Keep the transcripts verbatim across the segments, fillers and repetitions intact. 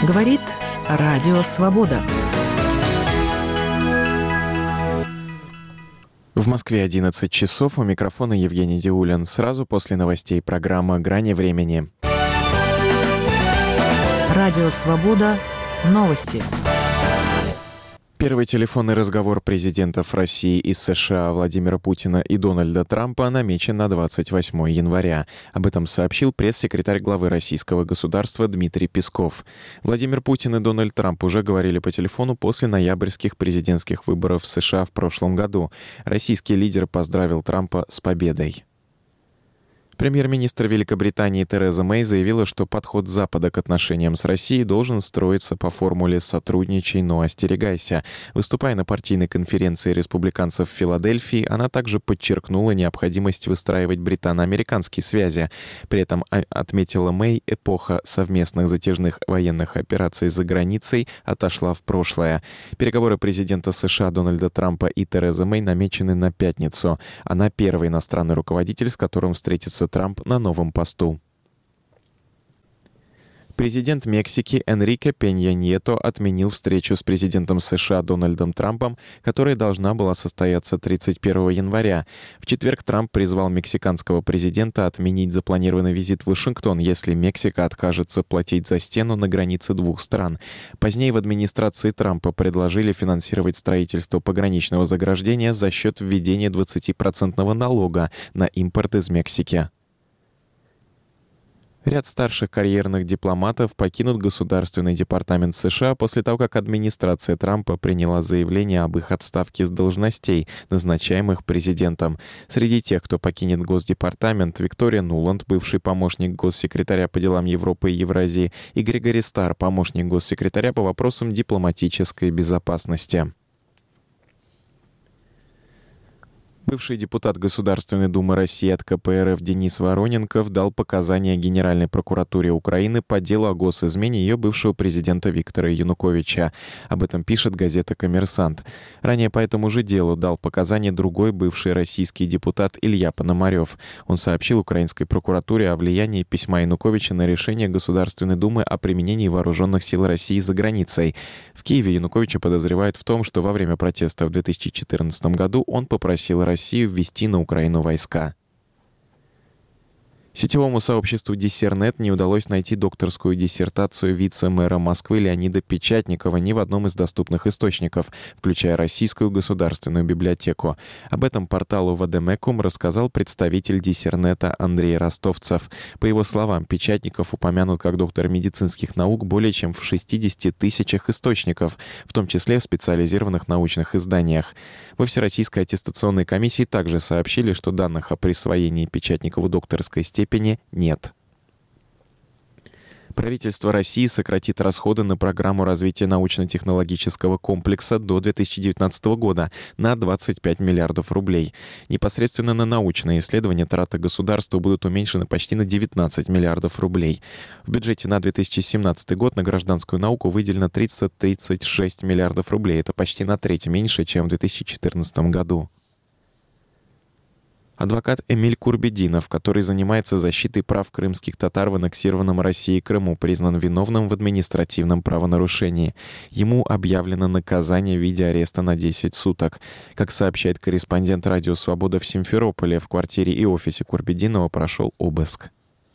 Говорит Радио Свобода. В Москве одиннадцать часов, у микрофона Евгений Диулин. Сразу после новостей программа «Грани времени». Радио Свобода. Новости. Первый телефонный разговор президентов России и США Владимира Путина и Дональда Трампа намечен на двадцать восьмое января. Об этом сообщил пресс-секретарь главы российского государства Дмитрий Песков. Владимир Путин и Дональд Трамп уже говорили по телефону после ноябрьских президентских выборов в США в прошлом году. Российский лидер поздравил Трампа с победой. Премьер-министр Великобритании Тереза Мэй заявила, что подход Запада к отношениям с Россией должен строиться по формуле «сотрудничай, но остерегайся». Выступая на партийной конференции республиканцев в Филадельфии, она также подчеркнула необходимость выстраивать британо-американские связи. При этом отметила Мэй, эпоха совместных затяжных военных операций за границей отошла в прошлое. Переговоры президента США Дональда Трампа и Терезы Мэй намечены на пятницу. Она первый иностранный руководитель, с которым встретится Трамп на новом посту. Президент Мексики Энрике Пенья Ньето отменил встречу с президентом США Дональдом Трампом, которая должна была состояться тридцать первого января. В четверг Трамп призвал мексиканского президента отменить запланированный визит в Вашингтон, если Мексика откажется платить за стену на границе двух стран. Позднее в администрации Трампа предложили финансировать строительство пограничного заграждения за счет введения двадцатипроцентного налога на импорт из Мексики. Ряд старших карьерных дипломатов покинут Государственный департамент США после того, как администрация Трампа приняла заявление об их отставке с должностей, назначаемых президентом. Среди тех, кто покинет Госдепартамент, Виктория Нуланд, бывший помощник госсекретаря по делам Европы и Евразии, и Грегори Стар, помощник госсекретаря по вопросам дипломатической безопасности. Бывший депутат Государственной Думы России от ка пэ эр эф Денис Вороненков дал показания Генеральной прокуратуре Украины по делу о госизмене ее бывшего президента Виктора Януковича. Об этом пишет газета «Коммерсант». Ранее по этому же делу дал показания другой бывший российский депутат Илья Пономарев. Он сообщил украинской прокуратуре о влиянии письма Януковича на решение Государственной Думы о применении вооруженных сил России за границей. В Киеве Януковича подозревают в том, что во время протеста в две тысячи четырнадцатом году он попросил Россию Россию ввести на Украину войска. Сетевому сообществу Диссернет не удалось найти докторскую диссертацию вице-мэра Москвы Леонида Печатникова ни в одном из доступных источников, включая Российскую государственную библиотеку. Об этом порталу Вадемекум рассказал представитель Диссернета Андрей Ростовцев. По его словам, Печатников упомянут как доктор медицинских наук более чем в шестидесяти тысячах источников, в том числе в специализированных научных изданиях. Во Всероссийской аттестационной комиссии также сообщили, что данных о присвоении Печатникову докторской степени нет. Правительство России сократит расходы на программу развития научно-технологического комплекса до две тысячи девятнадцатого года на двадцать пять миллиардов рублей. Непосредственно на научные исследования траты государства будут уменьшены почти на девятнадцать миллиардов рублей. В бюджете на две тысячи семнадцатый год на гражданскую науку выделено тридцать тридцать шесть миллиардов рублей. Это почти на треть меньше, чем в две тысячи четырнадцатом году. Адвокат Эмиль Курбединов, который занимается защитой прав крымских татар в аннексированном Россией Крыму, признан виновным в административном правонарушении. Ему объявлено наказание в виде ареста на десять суток. Как сообщает корреспондент «Радио Свобода» в Симферополе, в квартире и офисе Курбединова прошел обыск.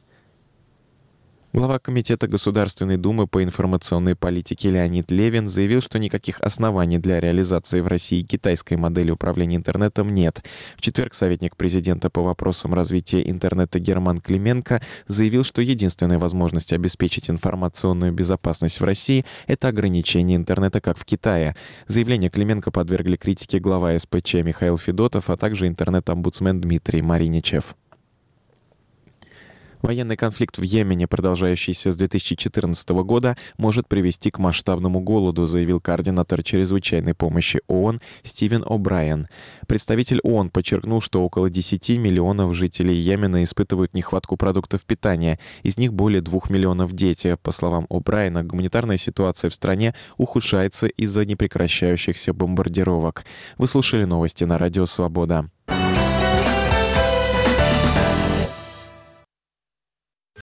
Глава Комитета Государственной Думы по информационной политике Леонид Левин заявил, что никаких оснований для реализации в России китайской модели управления интернетом нет. В четверг советник президента по вопросам развития интернета Герман Клименко заявил, что единственная возможность обеспечить информационную безопасность в России – это ограничение интернета, как в Китае. Заявление Клименко подвергли критике глава эс пэ че Михаил Федотов, а также интернет-омбудсмен Дмитрий Мариничев. Военный конфликт в Йемене, продолжающийся с две тысячи четырнадцатого года, может привести к масштабному голоду, заявил координатор чрезвычайной помощи ООН Стивен О'Брайен. Представитель ООН подчеркнул, что около десяти миллионов жителей Йемена испытывают нехватку продуктов питания. Из них более двух миллионов дети. По словам О'Брайена, гуманитарная ситуация в стране ухудшается из-за непрекращающихся бомбардировок. Вы слушали новости на Радио Свобода.